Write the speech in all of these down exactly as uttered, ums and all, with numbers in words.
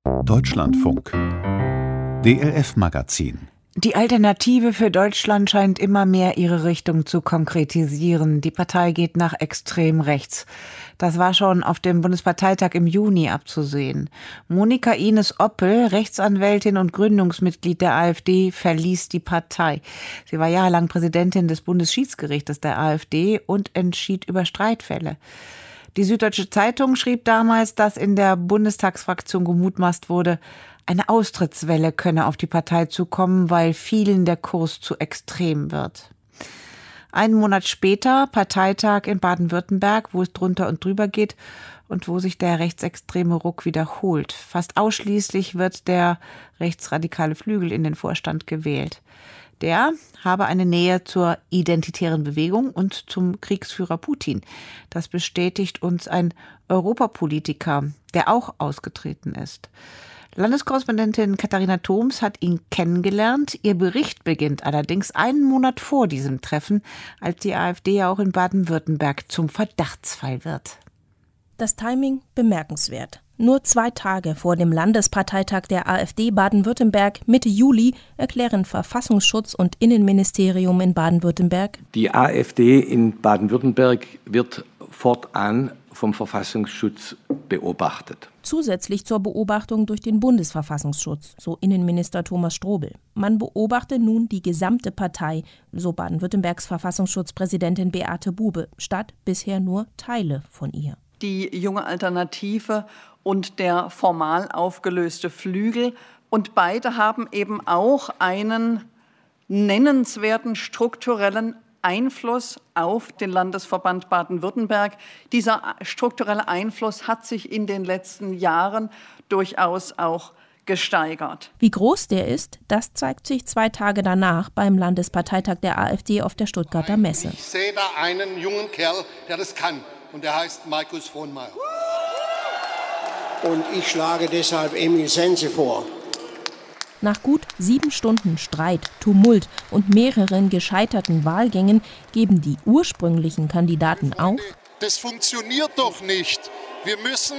Deutschlandfunk D L F-Magazin. Die Alternative für Deutschland scheint immer mehr ihre Richtung zu konkretisieren. Die Partei geht nach extrem rechts. Das war schon auf dem Bundesparteitag im Juni abzusehen. Monika Ines Oppel, Rechtsanwältin und Gründungsmitglied der AfD, verließ die Partei. Sie war jahrelang Präsidentin des Bundesschiedsgerichtes der AfD und entschied über Streitfälle. Die Süddeutsche Zeitung schrieb damals, dass in der Bundestagsfraktion gemutmaßt wurde, eine Austrittswelle könne auf die Partei zukommen, weil vielen der Kurs zu extrem wird. Einen Monat später Parteitag in Baden-Württemberg, wo es drunter und drüber geht und wo sich der rechtsextreme Ruck wiederholt. Fast ausschließlich wird der rechtsradikale Flügel in den Vorstand gewählt. Der habe eine Nähe zur identitären Bewegung und zum Kriegsführer Putin. Das bestätigt uns ein Europapolitiker, der auch ausgetreten ist. Landeskorrespondentin Katharina Thoms hat ihn kennengelernt. Ihr Bericht beginnt allerdings einen Monat vor diesem Treffen, als die AfD ja auch in Baden-Württemberg zum Verdachtsfall wird. Das Timing bemerkenswert. Nur zwei Tage vor dem Landesparteitag der AfD Baden-Württemberg Mitte Juli erklären Verfassungsschutz und Innenministerium in Baden-Württemberg: Die AfD in Baden-Württemberg wird fortan vom Verfassungsschutz beobachtet. Zusätzlich zur Beobachtung durch den Bundesverfassungsschutz, so Innenminister Thomas Strobel. Man beobachte nun die gesamte Partei, so Baden-Württembergs Verfassungsschutzpräsidentin Beate Bube, statt bisher nur Teile von ihr. Die junge Alternative und der formal aufgelöste Flügel. Und beide haben eben auch einen nennenswerten strukturellen Einfluss auf den Landesverband Baden-Württemberg. Dieser strukturelle Einfluss hat sich in den letzten Jahren durchaus auch gesteigert. Wie groß der ist, das zeigt sich zwei Tage danach beim Landesparteitag der AfD auf der Stuttgarter Messe. Ich sehe da einen jungen Kerl, der das kann. Und der heißt Markus Frohnmayer. Und ich schlage deshalb Emil Sense vor. Nach gut sieben Stunden Streit, Tumult und mehreren gescheiterten Wahlgängen geben die ursprünglichen Kandidaten auf. Das funktioniert doch nicht. Wir müssen...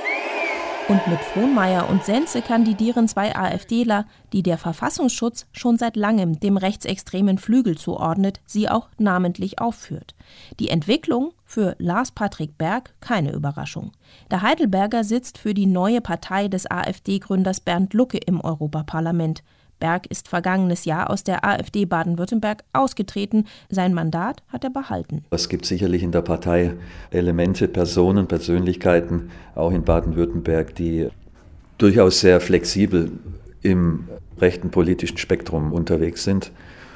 Und mit Frohnmayer und Sense kandidieren zwei AfDler, die der Verfassungsschutz schon seit langem dem rechtsextremen Flügel zuordnet, sie auch namentlich aufführt. Die Entwicklung für Lars-Patrick Berg keine Überraschung. Der Heidelberger sitzt für die neue Partei des AfD-Gründers Bernd Lucke im Europaparlament. Berg ist vergangenes Jahr aus der AfD Baden-Württemberg ausgetreten. Sein Mandat hat er behalten. Es gibt sicherlich in der Partei Elemente, Personen, Persönlichkeiten, auch in Baden-Württemberg, die durchaus sehr flexibel im rechten politischen Spektrum unterwegs sind.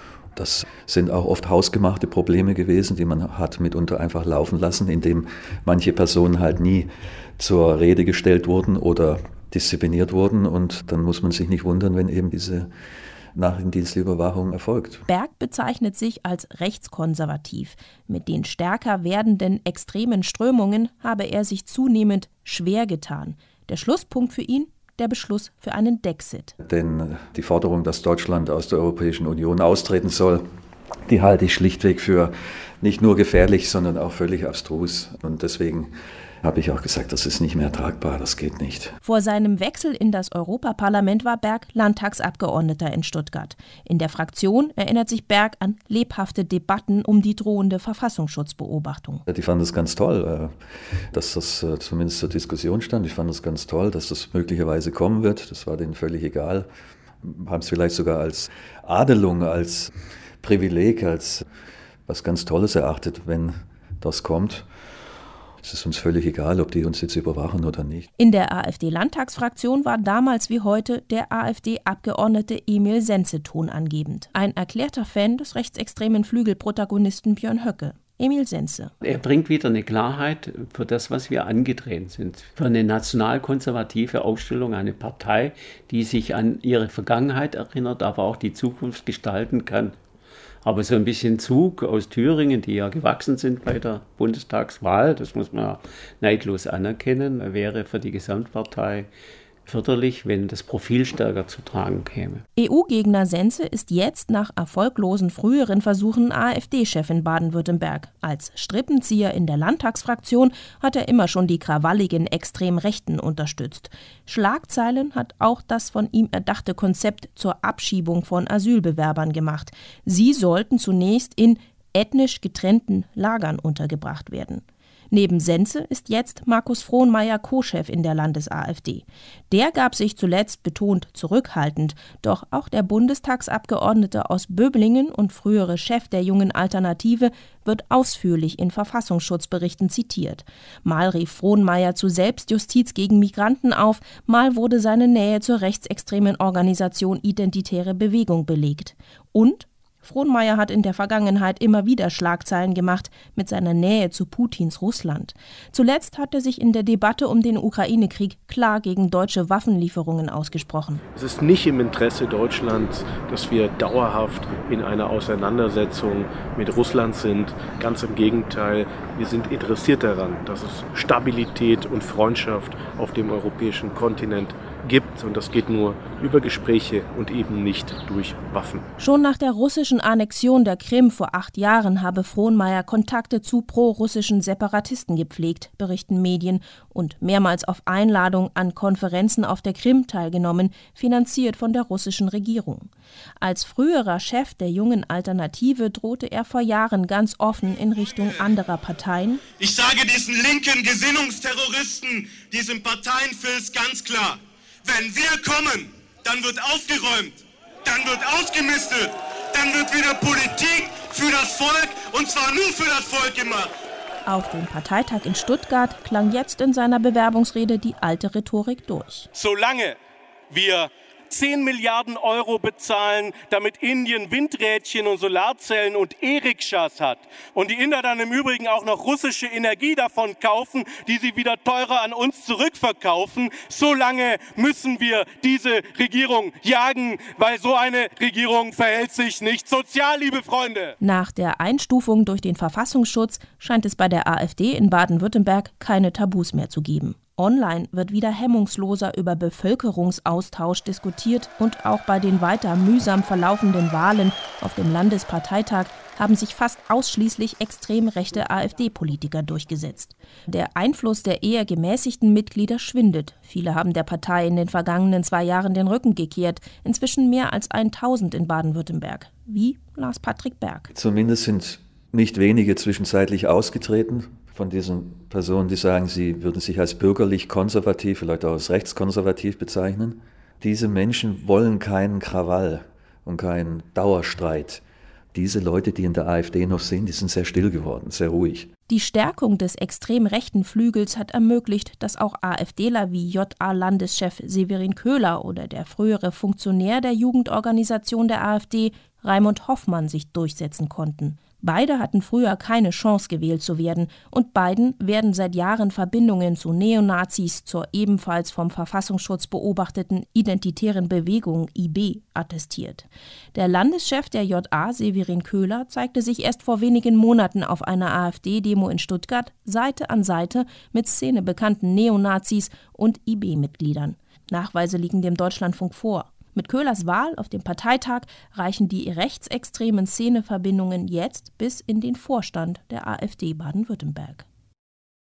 Das sind auch oft hausgemachte Probleme gewesen, die man hat mitunter einfach laufen lassen, indem manche Personen halt nie zur Rede gestellt wurden oder diszipliniert wurden, und dann muss man sich nicht wundern, wenn eben diese Nachrichtendienstüberwachung erfolgt. Berg bezeichnet sich als rechtskonservativ. Mit den stärker werdenden extremen Strömungen habe er sich zunehmend schwer getan. Der Schlusspunkt für ihn: der Beschluss für einen Dexit. Denn die Forderung, dass Deutschland aus der Europäischen Union austreten soll, die halte ich schlichtweg für nicht nur gefährlich, sondern auch völlig abstrus. Und deswegen habe ich auch gesagt, das ist nicht mehr tragbar, das geht nicht. Vor seinem Wechsel in das Europaparlament war Berg Landtagsabgeordneter in Stuttgart. In der Fraktion erinnert sich Berg an lebhafte Debatten um die drohende Verfassungsschutzbeobachtung. Ich fand es ganz toll, dass das zumindest zur Diskussion stand. Ich fand es ganz toll, dass das möglicherweise kommen wird. Das war denen völlig egal. Haben es vielleicht sogar als Adelung, als Privileg, als was ganz Tolles erachtet, wenn das kommt. Es ist uns völlig egal, ob die uns jetzt überwachen oder nicht. In der AfD-Landtagsfraktion war damals wie heute der AfD-Abgeordnete Emil Sense tonangebend. Ein erklärter Fan des rechtsextremen Flügelprotagonisten Björn Höcke. Emil Sense. Er bringt wieder eine Klarheit für das, was wir angetreten sind. Für eine nationalkonservative Aufstellung, eine Partei, die sich an ihre Vergangenheit erinnert, aber auch die Zukunft gestalten kann. Aber so ein bisschen Zug aus Thüringen, die ja gewachsen sind bei der Bundestagswahl, das muss man neidlos anerkennen, wäre für die Gesamtpartei förderlich, wenn das Profil stärker zu tragen käme. E U-Gegner Sense ist jetzt nach erfolglosen früheren Versuchen AfD-Chef in Baden-Württemberg. Als Strippenzieher in der Landtagsfraktion hat er immer schon die krawalligen Extremrechten unterstützt. Schlagzeilen hat auch das von ihm erdachte Konzept zur Abschiebung von Asylbewerbern gemacht. Sie sollten zunächst in ethnisch getrennten Lagern untergebracht werden. Neben Sense ist jetzt Markus Frohnmaier Co-Chef in der Landes-AfD. Der gab sich zuletzt betont zurückhaltend, doch auch der Bundestagsabgeordnete aus Böblingen und frühere Chef der Jungen Alternative wird ausführlich in Verfassungsschutzberichten zitiert. Mal rief Frohnmaier zu Selbstjustiz gegen Migranten auf, mal wurde seine Nähe zur rechtsextremen Organisation Identitäre Bewegung belegt. Und Frohnmaier hat in der Vergangenheit immer wieder Schlagzeilen gemacht mit seiner Nähe zu Putins Russland. Zuletzt hat er sich in der Debatte um den Ukraine-Krieg klar gegen deutsche Waffenlieferungen ausgesprochen. Es ist nicht im Interesse Deutschlands, dass wir dauerhaft in einer Auseinandersetzung mit Russland sind. Ganz im Gegenteil, wir sind interessiert daran, dass es Stabilität und Freundschaft auf dem europäischen Kontinent gibt. Und das geht nur über Gespräche und eben nicht durch Waffen. Schon nach der russischen Annexion der Krim vor acht Jahren habe Frohnmaier Kontakte zu pro-russischen Separatisten gepflegt, berichten Medien, und mehrmals auf Einladung an Konferenzen auf der Krim teilgenommen, finanziert von der russischen Regierung. Als früherer Chef der Jungen Alternative drohte er vor Jahren ganz offen in Richtung anderer Parteien. Ich sage diesen linken Gesinnungsterroristen, diesem Parteienfilz ganz klar: Wenn wir kommen, dann wird aufgeräumt, dann wird ausgemistet, dann wird wieder Politik für das Volk, und zwar nur für das Volk gemacht. Auf dem Parteitag in Stuttgart klang jetzt in seiner Bewerbungsrede die alte Rhetorik durch. Solange wir zehn Milliarden Euro bezahlen, damit Indien Windrädchen und Solarzellen und E-Rikschas hat und die Inder dann im Übrigen auch noch russische Energie davon kaufen, die sie wieder teurer an uns zurückverkaufen, solange müssen wir diese Regierung jagen, weil so eine Regierung verhält sich nicht sozial, liebe Freunde. Nach der Einstufung durch den Verfassungsschutz scheint es bei der AfD in Baden-Württemberg keine Tabus mehr zu geben. Online wird wieder hemmungsloser über Bevölkerungsaustausch diskutiert, und auch bei den weiter mühsam verlaufenden Wahlen auf dem Landesparteitag haben sich fast ausschließlich extrem rechte AfD-Politiker durchgesetzt. Der Einfluss der eher gemäßigten Mitglieder schwindet. Viele haben der Partei in den vergangenen zwei Jahren den Rücken gekehrt, inzwischen mehr als tausend in Baden-Württemberg. Wie Lars Patrick Berg. Zumindest sind nicht wenige zwischenzeitlich ausgetreten von diesen Personen, die sagen, sie würden sich als bürgerlich-konservativ, vielleicht auch als rechtskonservativ bezeichnen. Diese Menschen wollen keinen Krawall und keinen Dauerstreit. Diese Leute, die in der AfD noch sind, die sind sehr still geworden, sehr ruhig. Die Stärkung des extrem rechten Flügels hat ermöglicht, dass auch AfDler wie J A-Landeschef Severin Köhler oder der frühere Funktionär der Jugendorganisation der AfD, Raimund Hoffmann, sich durchsetzen konnten. Beide hatten früher keine Chance, gewählt zu werden, und beiden werden seit Jahren Verbindungen zu Neonazis, zur ebenfalls vom Verfassungsschutz beobachteten Identitären Bewegung I B attestiert. Der Landeschef der J A, Severin Köhler, zeigte sich erst vor wenigen Monaten auf einer AfD-Demo in Stuttgart Seite an Seite mit szenebekannten Neonazis und I B-Mitgliedern. Nachweise liegen dem Deutschlandfunk vor. Mit Köhlers Wahl auf dem Parteitag reichen die rechtsextremen Szeneverbindungen jetzt bis in den Vorstand der AfD Baden-Württemberg.